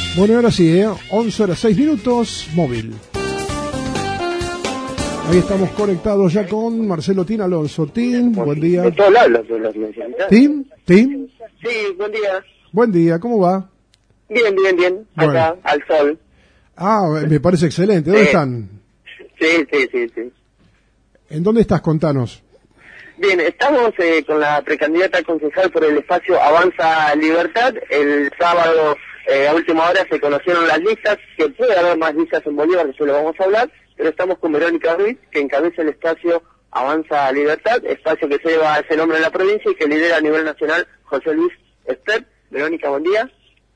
Bueno, ahora sí, 11 horas 6 minutos, móvil. Ahí estamos conectados ya con Marcelo Tin Alonso. Tim, buen día. De todos lados los necesitas. Tim. Sí, buen día. Buen día, ¿cómo va? Bien. Bueno. Acá, al sol. Ah, me parece excelente. ¿Dónde están? Sí. ¿En dónde estás? Contanos. Bien, estamos con la precandidata concejal por el espacio Avanza Libertad. El sábado, a última hora, se conocieron las listas, que puede haber más listas en Bolívar, que eso lo vamos a hablar, pero estamos con Verónica Ruiz, que encabeza el espacio Avanza Libertad, espacio que lleva ese nombre en la provincia y que lidera a nivel nacional José Luis Estep. Verónica, buen día.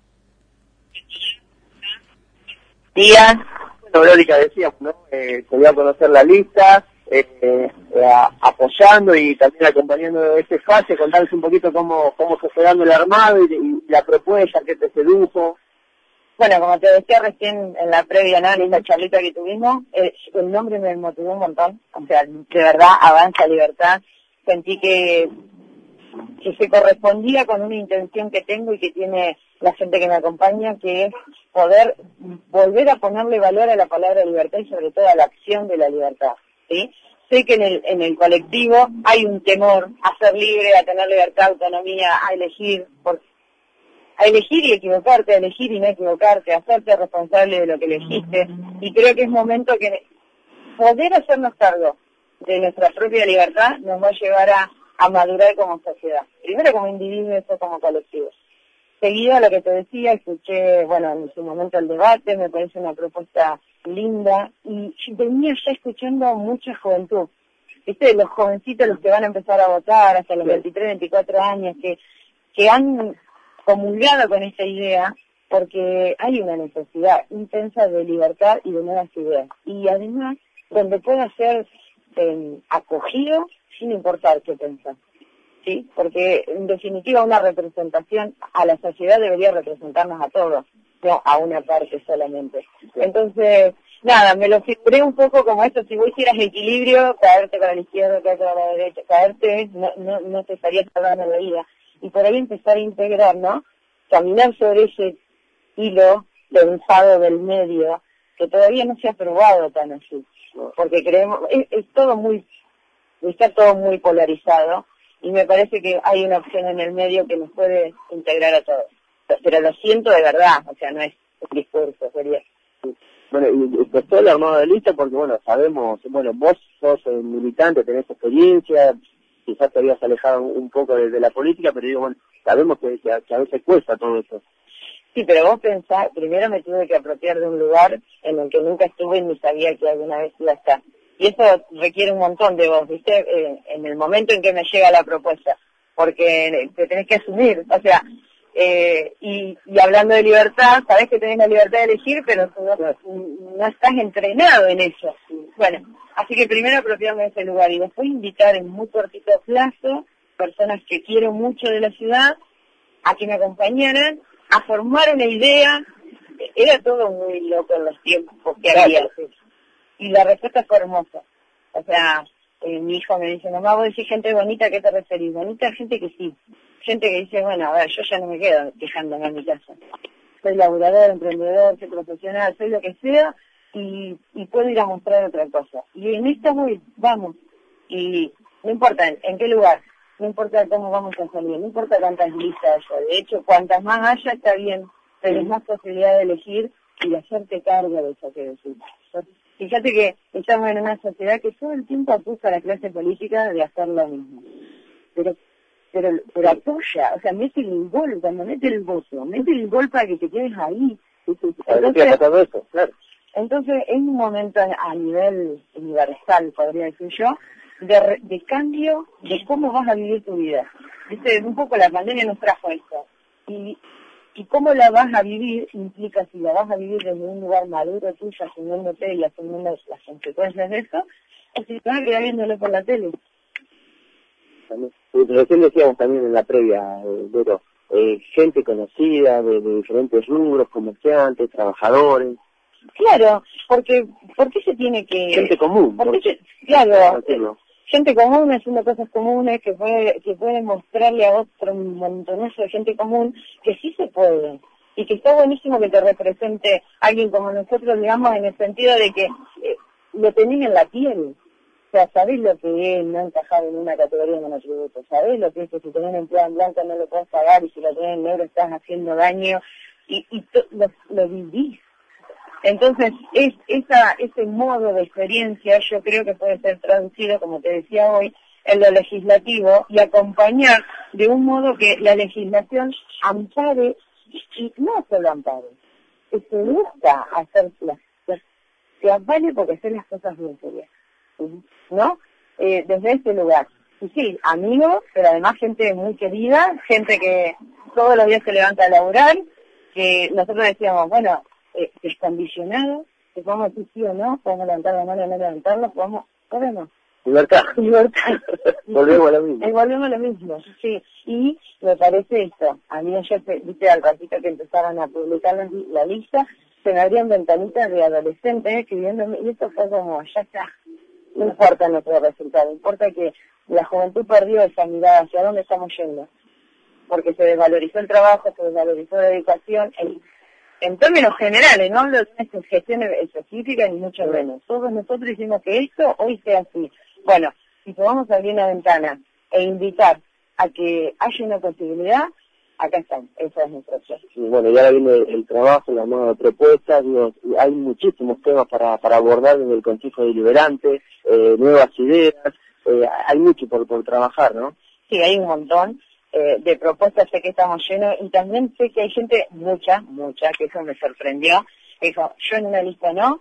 Bueno, Verónica, decíamos, ¿no? Se dio a conocer la lista, apoyando y también acompañando este espacio, contarles un poquito cómo se fue dando el armado y la propuesta que te sedujo. Bueno, como te decía recién en la previa, ¿no? En la charlita que tuvimos, el nombre me motivó un montón. O sea, de verdad, Avanza Libertad. Sentí que se correspondía con una intención que tengo y que tiene la gente que me acompaña, que es poder volver a ponerle valor a la palabra libertad y sobre todo a la acción de la libertad, ¿sí? Sé que en el colectivo hay un temor a ser libre, a tener libertad, autonomía, a elegir y equivocarte, a elegir y no equivocarte, a hacerte responsable de lo que elegiste. Y creo que es momento que poder hacernos cargo de nuestra propia libertad nos va a llevar a madurar como sociedad. Primero como individuos y después como colectivos. Seguido a lo que te decía, escuché, bueno, en su momento el debate, me parece una propuesta linda, y venía ya escuchando mucha juventud. ¿Viste? Los jovencitos, los que van a empezar a votar hasta los 23, 24 años, que han comulgado con esta idea, porque hay una necesidad intensa de libertad y de nuevas ideas. Y además, donde pueda ser acogido sin importar qué pensás. ¿Sí? Porque en definitiva una representación a la sociedad debería representarnos a todos, no a una parte solamente. Entonces, nada, me lo figuré un poco como esto: si vos hicieras equilibrio, caerte para la izquierda, caerte para la derecha, caerte, no te estaría tardando en la vida. Y por ahí empezar a integrar, ¿no? Caminar sobre ese hilo pensado del medio, que todavía no se ha probado tan así, porque creemos, está todo muy polarizado, y me parece que hay una opción en el medio que nos puede integrar a todos. Pero lo siento de verdad, o sea, no es un discurso, sería. Bueno, y costó el armado de lista porque, bueno, sabemos, bueno, vos sos militante, tenés experiencia, quizás te habías alejado un poco de la política, pero digo, bueno, sabemos que a veces cuesta todo eso. Sí, pero vos pensás, primero me tuve que apropiar de un lugar en el que nunca estuve ni sabía que alguna vez iba a estar. Y eso requiere un montón de vos, ¿viste? En el momento en que me llega la propuesta, porque te tenés que asumir, o sea, y hablando de libertad, sabés que tenés la libertad de elegir, pero no estás entrenado en eso. Bueno, así que primero apropiarme de ese lugar y después invitar en muy cortito plazo personas que quiero mucho de la ciudad a que me acompañaran a formar una idea. Era todo muy loco en los tiempos que había. Y la respuesta fue hermosa. O sea, mi hijo me dice: mamá, vos decís gente bonita, ¿a qué te referís? Bonita, gente que sí. Gente que dice: bueno, a ver, yo ya no me quedo quejándome en mi casa. Soy laburador, emprendedor, soy profesional, soy lo que sea, y puedo ir a mostrar otra cosa. Y en esta vamos. Y no importa en qué lugar, no importa cómo vamos a salir, no importa cuántas listas haya. De hecho, cuantas más haya, está bien. Tenés más posibilidad de elegir y de hacerte cargo de eso que decís. Fíjate que estamos en una sociedad que todo el tiempo acusa a la clase política de hacer lo mismo. Pero apoya, o sea, mete el gol, cuando mete el gol para que te quedes ahí. Entonces es un momento a nivel universal, podría decir yo, de cambio de cómo vas a vivir tu vida. ¿Viste? Un poco la pandemia nos trajo esto. Y cómo la vas a vivir implica si la vas a vivir desde un lugar maduro tuyo, asumiéndote y asumiendo las consecuencias de eso, o si te vas a quedar viéndolo por la tele. Recién decíamos también en la previa, Vero, gente conocida de diferentes rubros, comerciantes, trabajadores. Claro, ¿por qué se tiene que...? Gente común. Claro, gente común haciendo cosas comunes que puede mostrarle a otro montonazo de gente común que sí se puede. y que está buenísimo que te represente alguien como nosotros, digamos, en el sentido de que lo tenés en la piel. O sea, sabés lo que es no encajar en una categoría de monotributo, sabés lo que es que si tenés empleado en blanco no lo podés pagar y si lo tenés en negro estás haciendo daño y lo vivís. Entonces, ese modo de experiencia yo creo que puede ser traducido, como te decía hoy, en lo legislativo y acompañar de un modo que la legislación ampare, y no solo ampare, que se gusta hacer que ampare porque hacer las cosas bien serias, ¿no? Desde este lugar. Y sí, amigos, pero además gente muy querida, gente que todos los días se levanta a laburar, que nosotros decíamos, bueno, descondicionado, que podemos decir sí o no, podemos levantar la mano o no levantarlo, podemos. Libertad. Volvemos a lo mismo. Volvemos a lo mismo, sí. Y me parece esto, a mí ayer, viste, al ratito que empezaron a publicar la lista, se me abrían ventanitas de adolescentes escribiéndome, y esto fue como, ya está, no importa nuestro resultado, importa que la juventud perdió esa mirada hacia dónde estamos yendo, porque se desvalorizó el trabajo, se desvalorizó la educación, en términos generales, no hablo de una gestión específica ni mucho menos. Todos nosotros hicimos que esto hoy sea así. Bueno, si podamos abrir una ventana e invitar a que haya una posibilidad, acá están, esa es nuestra opción. Bueno, ya viene el trabajo, la nueva propuesta, digo, hay muchísimos temas para abordar desde el Consejo Deliberante, nuevas ideas, hay mucho por trabajar, ¿no? Sí, hay un montón de propuestas, sé que estamos llenos, y también sé que hay gente, mucha, que eso me sorprendió, que dijo, yo en una lista no,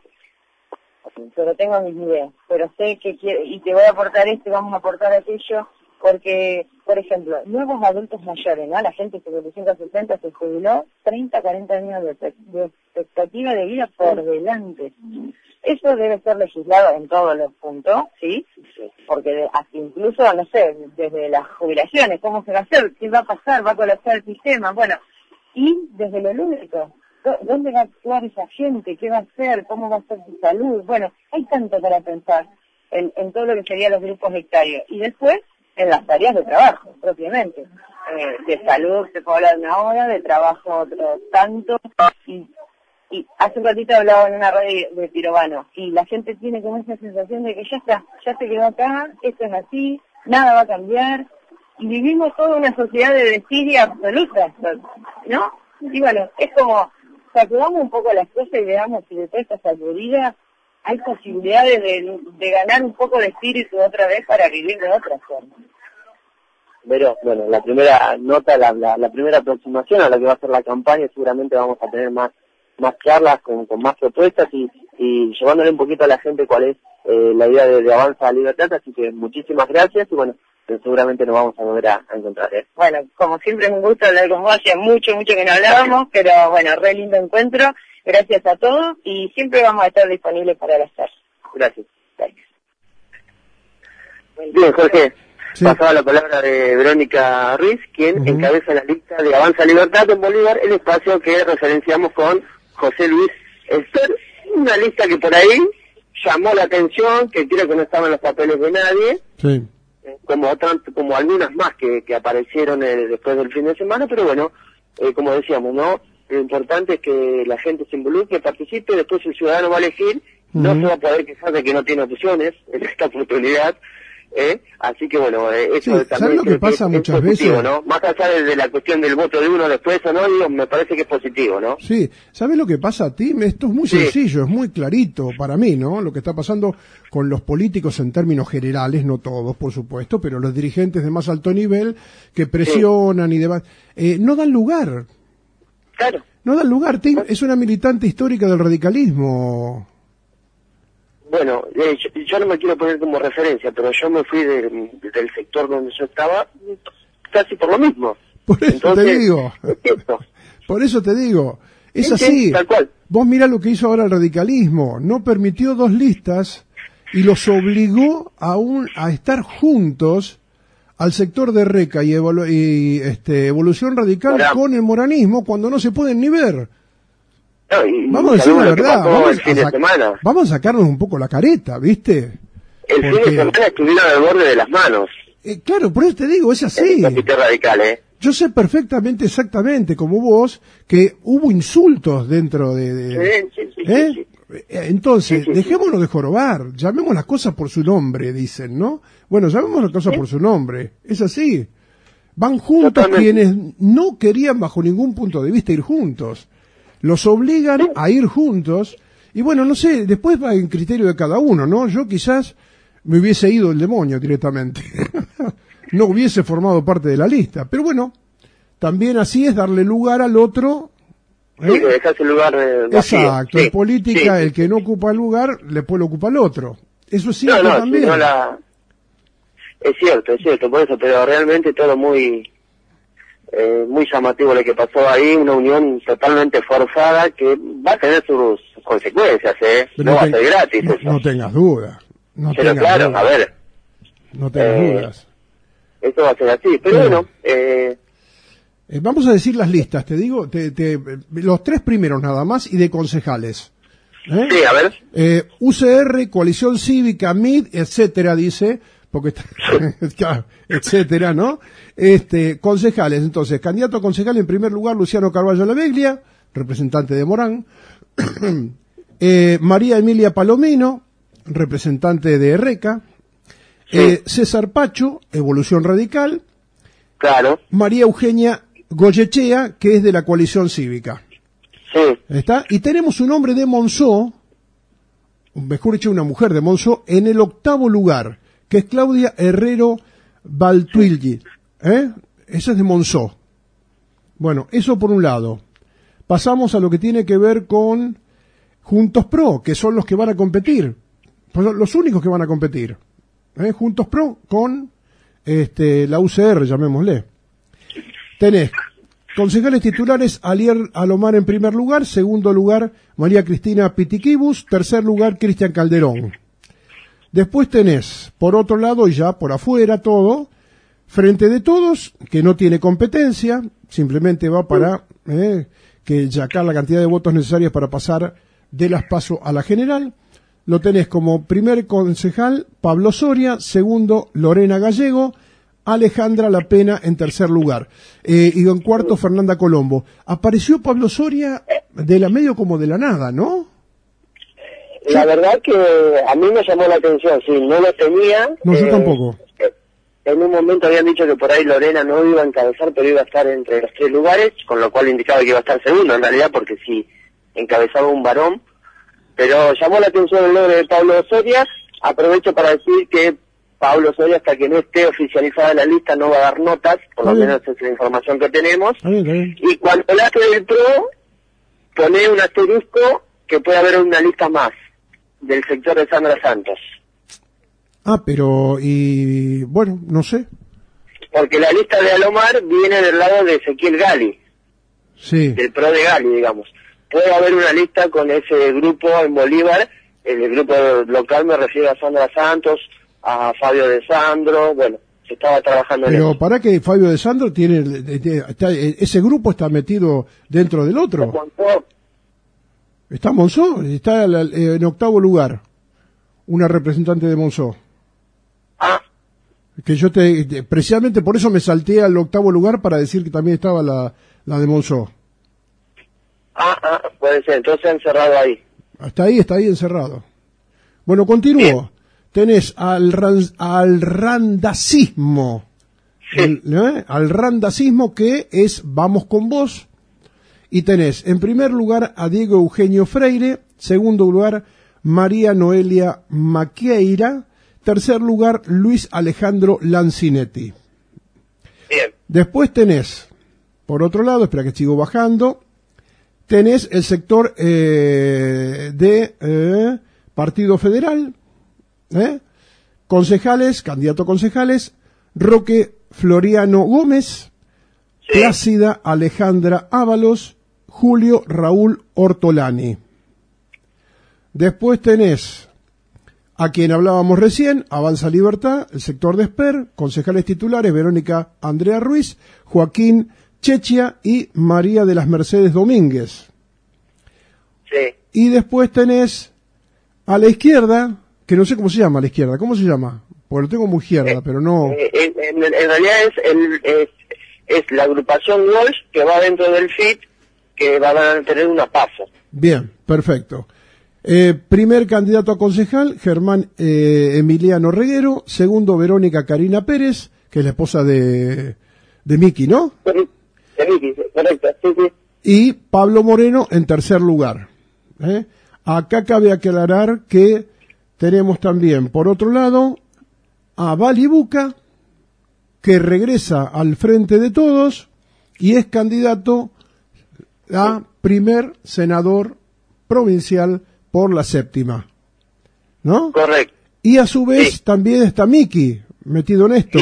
pero tengo mis ideas, pero sé que quiero, y te voy a aportar esto y vamos a aportar aquello, porque, por ejemplo, nuevos adultos mayores, ¿no? La gente que de 160 se jubiló, 30, 40 años de expectativa de vida por delante. Eso debe ser legislado en todos los puntos, ¿sí? Porque hasta incluso, no sé, desde las jubilaciones, ¿cómo se va a hacer? ¿Qué va a pasar? ¿Va a colapsar el sistema? Bueno, y desde lo lúdico, ¿dónde va a actuar esa gente? ¿Qué va a hacer? ¿Cómo va a ser su salud? Bueno, hay tanto para pensar en todo lo que serían los grupos hectáreos. Y después, en las tareas de trabajo, propiamente. De salud se puede hablar 1 hora, de trabajo otro tanto, y hace un ratito hablaba en una radio de Pirobano, y la gente tiene como esa sensación de que ya está, ya se quedó acá, esto es así, nada va a cambiar, y vivimos toda una sociedad de desidia absoluta, ¿no? Y bueno, es como, sacudamos un poco las cosas y veamos si de toda esta sacudida hay posibilidades de ganar un poco de espíritu otra vez para vivir de otra forma. Pero, bueno, la primera nota, la primera aproximación a la que va a ser la campaña, seguramente vamos a tener más charlas con más propuestas y llevándole un poquito a la gente cuál es la idea de Avanza Libertad, así que muchísimas gracias y bueno, seguramente nos vamos a volver a encontrar. Bueno, como siempre es un gusto hablar con vos, hacía mucho que no hablábamos, pero bueno, re lindo encuentro, gracias a todos y siempre vamos a estar disponibles para las charlas. Gracias. Bien, Jorge. Sí. Pasaba la palabra de Verónica Ruiz, quien encabeza la lista de Avanza Libertad en Bolívar, el espacio que referenciamos con José Luis Ester, una lista que por ahí llamó la atención, que creo que no estaba en los papeles de nadie, sí. como algunas más que aparecieron después del fin de semana, pero bueno, como decíamos, ¿no? Lo importante es que la gente se involucre, participe, después el ciudadano va a elegir, no se va a poder quejar de que no tiene opciones en esta oportunidad. Así que bueno, eso sí, también ¿sabes lo que pasa muchas positivo, veces? ¿no? Más allá de la cuestión del voto de uno después o no, digo, me parece que es positivo, ¿no? Sí, ¿sabes lo que pasa a ti? Esto es muy sencillo, es muy clarito para mí, ¿no? Lo que está pasando con los políticos en términos generales, no todos, por supuesto, pero los dirigentes de más alto nivel que presionan y demás, no dan lugar. Claro. No dan lugar. Es una militante histórica del radicalismo. Bueno, yo no me quiero poner como referencia, pero yo me fui del sector donde yo estaba casi por lo mismo. Por eso entonces, te digo. Por eso te digo. Es así. Tal cual. Vos mirá lo que hizo ahora el radicalismo. No permitió 2 listas y los obligó a estar juntos al sector de Reca y Evolución Radical con el moranismo cuando no se pueden ni ver. Vamos a decir la verdad, vamos a sacarnos un poco la careta, ¿viste? El fin de semana estuvieron al borde de las manos. Claro, por eso te digo, es así. El comité radical, Yo sé perfectamente, exactamente, como vos, que hubo insultos dentro Sí. Entonces, Sí. dejémonos de jorobar, llamemos las cosas por su nombre, dicen, ¿no? Bueno, llamemos las cosas por su nombre, es así. Van juntos Totalmente. quienes no querían bajo ningún punto de vista ir juntos. Los obligan a ir juntos, y bueno, no sé, después va en criterio de cada uno, ¿no? Yo quizás me hubiese ido el demonio directamente. No hubiese formado parte de la lista. Pero bueno, también así es darle lugar al otro. Sí, que dejas el lugar vacío. Exacto, Sí, en política sí. el que no ocupa el lugar, después lo ocupa el otro. Eso es cierto No, también. es cierto, por eso, pero realmente todo muy llamativo lo que pasó ahí, una unión totalmente forzada que va a tener sus consecuencias, Pero no va a ser gratis eso. no tengas dudas. Pero claro, a ver, No tengas dudas. eso va a ser así, pero Claro. bueno, Vamos a decir las listas, te digo, los tres primeros nada más y de concejales. sí, a ver, UCR, Coalición Cívica, MID, etcétera, dice, porque está, claro, etcétera, ¿no? Concejales, entonces, candidato a concejal en primer lugar, Luciano Carballo Laveglia, representante de Morán, María Emilia Palomino, representante de Reca, César Pacho, Evolución Radical, claro, María Eugenia Goyechea, que es de la Coalición Cívica. sí, ¿Está? Y tenemos un hombre de Monzó, mejor dicho, una mujer de Monzó, en el 8º lugar, que es Claudia Herrero Baltuilli. Esa es de Monzó. Bueno, eso por un lado. Pasamos a lo que tiene que ver con Juntos Pro, que son los que van a competir. Pues son los únicos que van a competir. Juntos Pro con la UCR, llamémosle. Tenés concejales titulares, Alier Alomar en primer lugar, segundo lugar María Cristina Pitiquibus, tercer lugar Cristian Calderón. Después tenés, por otro lado, y ya por afuera todo, Frente de Todos, que no tiene competencia, simplemente va para que sacar la cantidad de votos necesarias para pasar de las PASO a la general. Lo tenés como primer concejal Pablo Soria, segundo Lorena Gallego, Alejandra Lapena en tercer lugar, y en cuarto Fernanda Colombo. Apareció Pablo Soria de la medio como de la nada, ¿no? la verdad que a mí me llamó la atención, sí, no lo tenía. No, yo tampoco. En un momento habían dicho que por ahí Lorena no iba a encabezar, pero iba a estar entre los 3 lugares, con lo cual indicaba que iba a estar segundo en realidad, porque sí encabezaba un varón. Pero llamó la atención el nombre de Pablo Soria. Aprovecho para decir que Pablo Soria, hasta que no esté oficializada la lista, no va a dar notas, por lo menos es la información que tenemos. Está bien. Y cuando la hace del PRO, pone un asterisco que puede haber una lista más del sector de Sandra Santos. Pero, y bueno, no sé. Porque la lista de Alomar viene del lado de Ezequiel Gali, Sí. del PRO de Gali, digamos. Puede haber una lista con ese grupo en Bolívar, el grupo local me refiero a Sandra Santos, a Fabio de Sandro, bueno, se estaba trabajando en Pero eso. para que Fabio de Sandro ese grupo está metido dentro del otro. Está Monzó, está en 8º lugar, una representante de Monzó. Que yo precisamente por eso me salté al 8º lugar para decir que también estaba la de Monzó. Puede ser, entonces han cerrado ahí. Está ahí encerrado. Bueno, continúo. Bien. Tenés al randacismo. Sí. Al randacismo, que es Vamos con Vos. Y tenés en primer lugar a Diego Eugenio Freire, segundo lugar María Noelia Maqueira, tercer lugar Luis Alejandro Lancinetti. Bien. Después tenés, por otro lado, espera que sigo bajando, tenés el sector de Partido Federal, concejales, candidato a concejales, Roque Floriano Gómez, Sí. Plácida Alejandra Ábalos, Julio Raúl Ortolani. Después tenés a quien hablábamos recién, Avanza Libertad, el sector de Esper, concejales titulares, Verónica Andrea Ruiz, Joaquín Chechia y María de las Mercedes Domínguez. Sí. Y después tenés a la izquierda, que no sé cómo se llama a la izquierda, ¿cómo se llama? Porque lo tengo muy izquierda, pero no... En realidad es es la agrupación Walsh que va dentro del FIT, que van a tener una PASO. Bien, perfecto. Primer candidato a concejal, Germán Emiliano Reguero. Segundo, Verónica Karina Pérez, que es la esposa de Miki, ¿no? De Miki, correcto, sí. Y Pablo Moreno en tercer lugar. Acá cabe aclarar que tenemos también, por otro lado, a Bali Buca, que regresa al Frente de Todos y es candidato a primer senador provincial por la séptima, ¿no? Correcto. Y a su vez también está Miki metido en esto.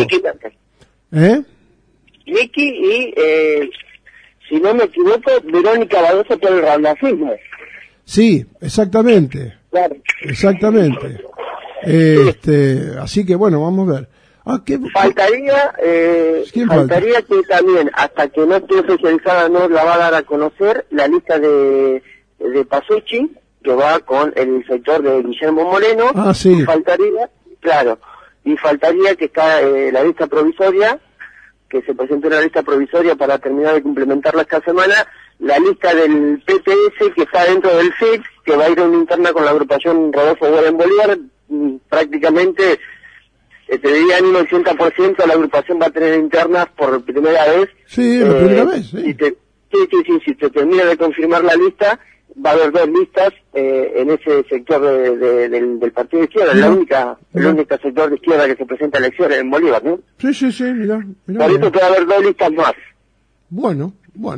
Miki y, si no me equivoco, Verónica Badosa por el randafismo. Sí, exactamente. Claro. Exactamente. Así que bueno, vamos a ver. Faltaría que también, hasta que no esté oficializada, no la va a dar a conocer la lista de Pasucci, que va con el sector de Guillermo Moreno. Sí. Y faltaría que está la lista provisoria, que se presentó una lista provisoria para terminar de complementarla esta semana, la lista del PTS que está dentro del FIT, que va a ir a una interna con la agrupación Rodolfo Guarén Bolívar. Prácticamente, te diría en un 80% la agrupación va a tener internas por primera vez. Sí, la primera vez, sí. Si te termina de confirmar la lista, va a haber dos listas en ese sector del partido de izquierda, el único sector de izquierda que se presenta a elecciones en Bolívar, ¿no? Sí, mira. Por eso puede haber dos listas más. Bueno.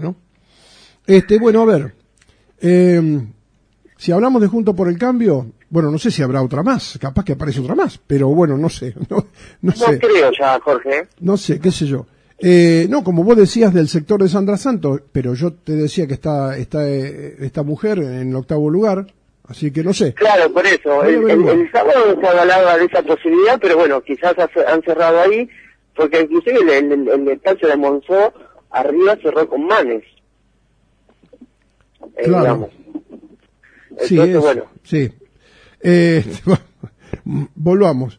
A ver, si hablamos de Juntos por el Cambio, bueno, no sé si habrá otra más, capaz que aparece otra más, pero bueno, no sé. No sé. Creo ya, Jorge. No sé, qué sé yo. No, como vos decías del sector de Sandra Santos, pero yo te decía que está esta mujer en el 8º lugar, así que no sé. Claro, por eso. El sábado se hablaba de esa posibilidad, pero bueno, quizás han cerrado ahí, porque inclusive el espacio de Monzó arriba cerró con Manes. Claro. Digamos. Sí, entonces, bueno. Sí. Volvamos.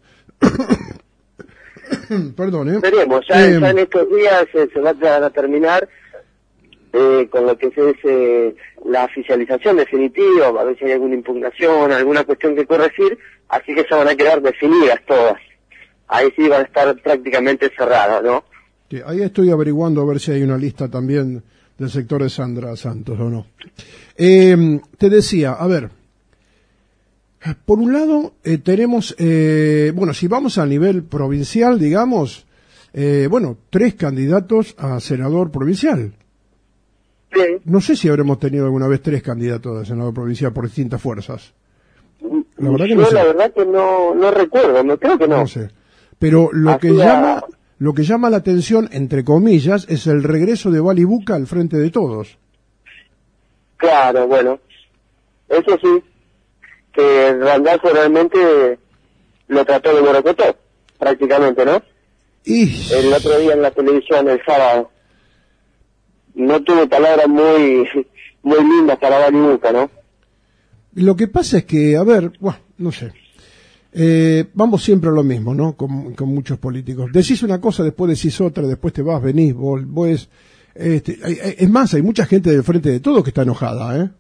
Perdón, Veremos, ya en estos días se va a terminar con lo que es la oficialización definitiva, a ver si hay alguna impugnación, alguna cuestión que corregir, así que ya van a quedar definidas todas. Ahí sí van a estar prácticamente cerradas, ¿no? Sí, ahí estoy averiguando a ver si hay una lista también del sector de Sandra Santos o no. Te decía, a ver, por un lado tenemos, si vamos a nivel provincial, digamos, 3 candidatos a senador provincial. Sí. No sé si habremos tenido alguna vez 3 candidatos a senador provincial por distintas fuerzas. La verdad que no sé. La verdad que no recuerdo, no creo que no. No sé. Pero lo que llama la atención, entre comillas, es el regreso de Bali Buca al Frente de Todos. Claro, bueno, eso sí, que Randazzo realmente lo trató de morocotó, prácticamente, ¿no? El otro día en la televisión, el sábado, no tuvo palabras muy lindas para Bali Buca, ¿no? Lo que pasa es que, no sé, vamos siempre a lo mismo, ¿no? Con muchos políticos. Decís una cosa, después decís otra, después te vas, venís, vos es más, hay mucha gente del Frente de Todos que está enojada, ¿eh?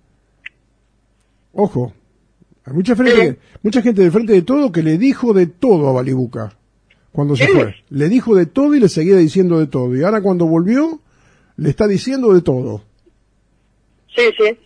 Ojo, hay mucha gente del Frente de Todos que le dijo de todo a Bali Buca cuando se fue. Le dijo de todo y le seguía diciendo de todo. Y ahora cuando volvió, le está diciendo de todo. Sí.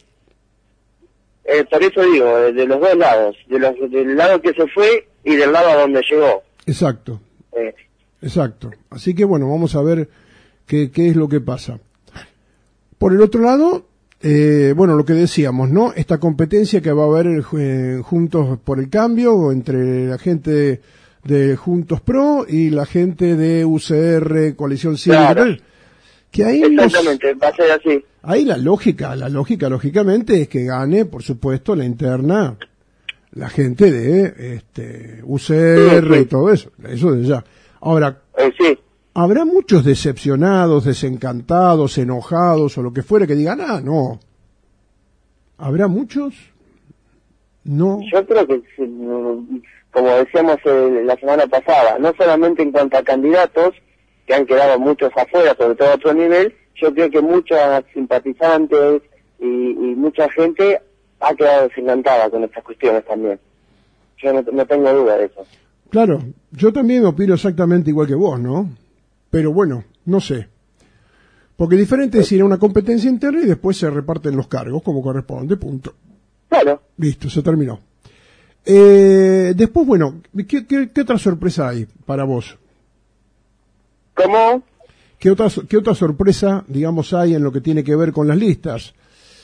Por eso digo, de los dos lados, del lado que se fue y del lado a donde llegó. Exacto. Exacto. Así que bueno, vamos a ver qué es lo que pasa. Por el otro lado, lo que decíamos, ¿no? Esta competencia que va a haber Juntos por el Cambio entre la gente de Juntos Pro y la gente de UCR, Coalición Cívica. Claro. Que ahí exactamente, va a ser así. Ahí la lógica lógicamente es que gane, por supuesto, la interna la gente de UCR y todo eso de ya. Ahora, habrá muchos decepcionados, desencantados, enojados o lo que fuera que digan, no. ¿Habrá muchos? No. Yo creo que, como decíamos la semana pasada, no solamente en cuanto a candidatos, que han quedado muchos afuera, sobre todo a otro nivel, yo creo que muchas simpatizantes y mucha gente ha quedado desencantada con estas cuestiones también. Yo no tengo duda de eso. Claro, yo también opino exactamente igual que vos, ¿no? Pero bueno, no sé. Porque diferente es ir a una competencia interna y después se reparten los cargos como corresponde, punto. Claro. Listo, se terminó. Después, bueno, ¿qué otra sorpresa hay para vos? ¿Cómo? ¿Qué otra sorpresa, digamos, hay en lo que tiene que ver con las listas?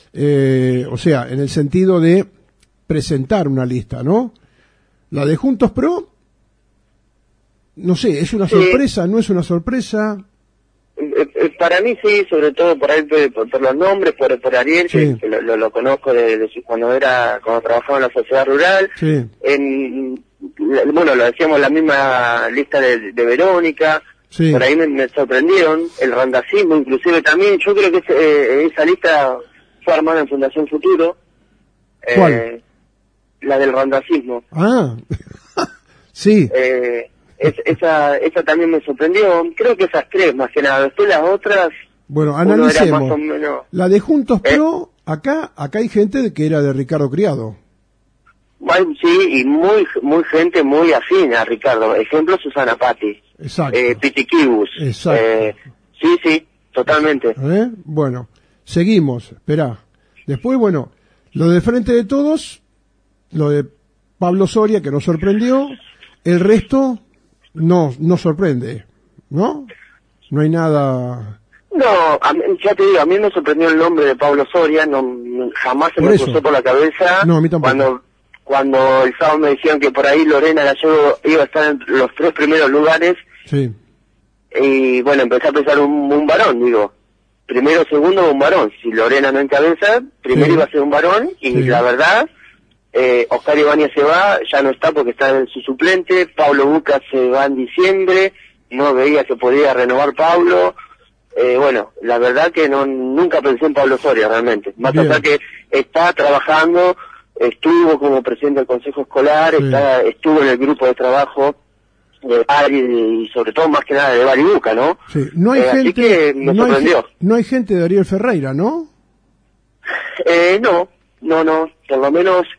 O sea, en el sentido de presentar una lista, ¿no? La de Juntos Pro, no sé, ¿es una sorpresa? ¿No es una sorpresa? Para mí sí, sobre todo por ahí por los nombres, por Ariel, sí, que lo conozco cuando trabajaba en la sociedad rural. Sí. Bueno, lo decíamos, la misma lista de Verónica. Sí. Por ahí me sorprendieron, el randacismo inclusive también. Yo creo que esa lista fue armada en Fundación Futuro. ¿Cuál? La del randacismo. Ah, sí. Esa también me sorprendió. Creo que esas tres más que nada. Después las otras... Bueno, analicemos. Más o menos... La de Juntos Pro, acá hay gente que era de Ricardo Criado. Bueno, sí, y muy gente muy afín a Ricardo. Ejemplo, Susana Patti. Exacto. Pitiquibus. Exacto. Sí, totalmente. Bueno, seguimos. Esperá. Después, bueno, lo de Frente de Todos, lo de Pablo Soria, que nos sorprendió. El resto no sorprende, ¿no? No hay nada... No, ya te digo, a mí me sorprendió el nombre de Pablo Soria, jamás se me cruzó por la cabeza. No, a mí tampoco. Cuando el sábado me dijeron que por ahí Lorena Gallego iba a estar en los 3 primeros lugares, sí. Y bueno, empecé a pensar un varón, digo, primero, segundo, un varón. Si Lorena no encabeza, primero iba a ser un varón, y la verdad, Oscar Ibáñez se va, ya no está porque está en su suplente, Pablo Bucas se va en diciembre, no veía que podía renovar Pablo. Bueno, la verdad que nunca pensé en Pablo Soria realmente, más allá que está trabajando, estuvo como presidente del Consejo Escolar, estuvo en el grupo de trabajo de Bari y sobre todo más que nada de Bari Buca, ¿no? Sí, no hay gente, así que me sorprendió. No hay gente de Ariel Ferreira, ¿no? No, por lo menos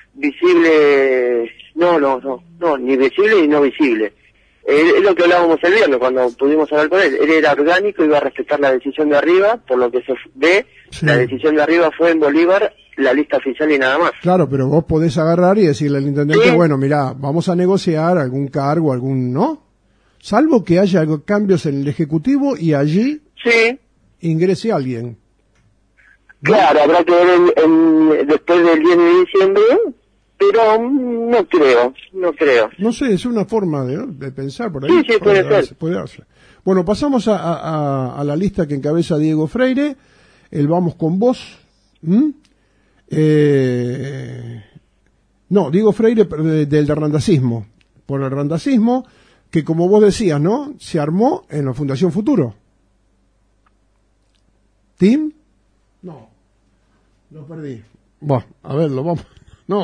visible, no, ni visible ni no visible. Es lo que hablábamos el viernes cuando pudimos hablar con él. Él era orgánico, iba a respetar la decisión de arriba, por lo que se ve, la decisión de arriba fue en Bolívar, la lista oficial y nada más. Claro, pero vos podés agarrar y decirle al intendente, bueno, mirá, vamos a negociar algún cargo, ¿no? Salvo que haya cambios en el Ejecutivo y allí ingrese alguien. ¿No? Claro, habrá que ver después del 10 de diciembre, pero no creo. No sé, es una forma de pensar por ahí. Sí, puede ser. Puede darse. Bueno, pasamos a la lista que encabeza Diego Freire, el Vamos con Vos. Diego Freire del randacismo, por el randacismo, que como vos decías, ¿no? Se armó en la Fundación Futuro. ¿Tim? No, lo perdí. Bueno, a ver, lo vamos...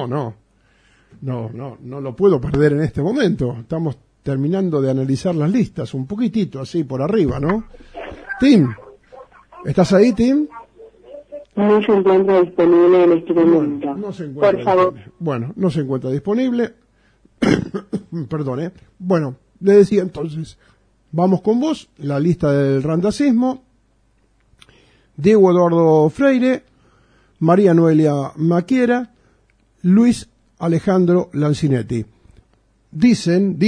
No lo puedo perder en este momento. Estamos terminando de analizar las listas, un poquitito así por arriba, ¿no? Tim, ¿estás ahí, Tim? No se encuentra disponible en este momento. No se encuentra por favor. Bueno, no se encuentra disponible. Perdón, Bueno, le decía entonces, vamos con vos, la lista del randacismo. Diego Eduardo Freire, María Noelia Maquiera, Luis Alejandro Lancinetti. Dicen,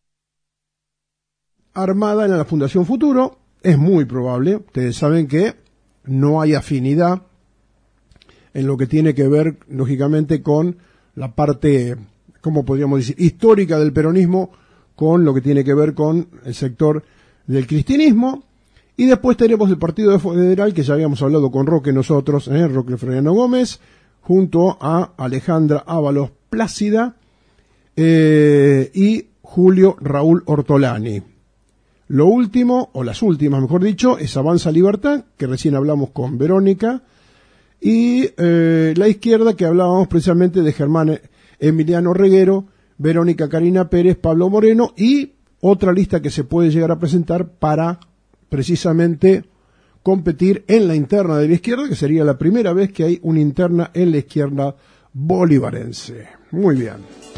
armada en la Fundación Futuro, es muy probable, ustedes saben que no hay afinidad en lo que tiene que ver, lógicamente, con la parte, ¿cómo podríamos decir?, histórica del peronismo, con lo que tiene que ver con el sector del cristianismo. Y después tenemos el Partido Federal, que ya habíamos hablado con Roque nosotros, Roque Frediano Gómez, junto a Alejandra Ábalos Plácida y Julio Raúl Ortolani. Lo último, o las últimas mejor dicho, es Avanza Libertad, que recién hablamos con Verónica, y la izquierda, que hablábamos precisamente de Germán Emiliano Reguero, Verónica Karina Pérez, Pablo Moreno y otra lista que se puede llegar a presentar para precisamente competir en la interna de la izquierda, que sería la primera vez que hay una interna en la izquierda bolivarense. Muy bien.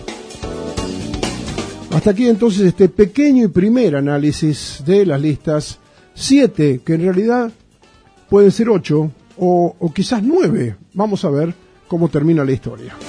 Hasta aquí entonces este pequeño y primer análisis de las listas 7, que en realidad pueden ser 8 o quizás 9. Vamos a ver cómo termina la historia.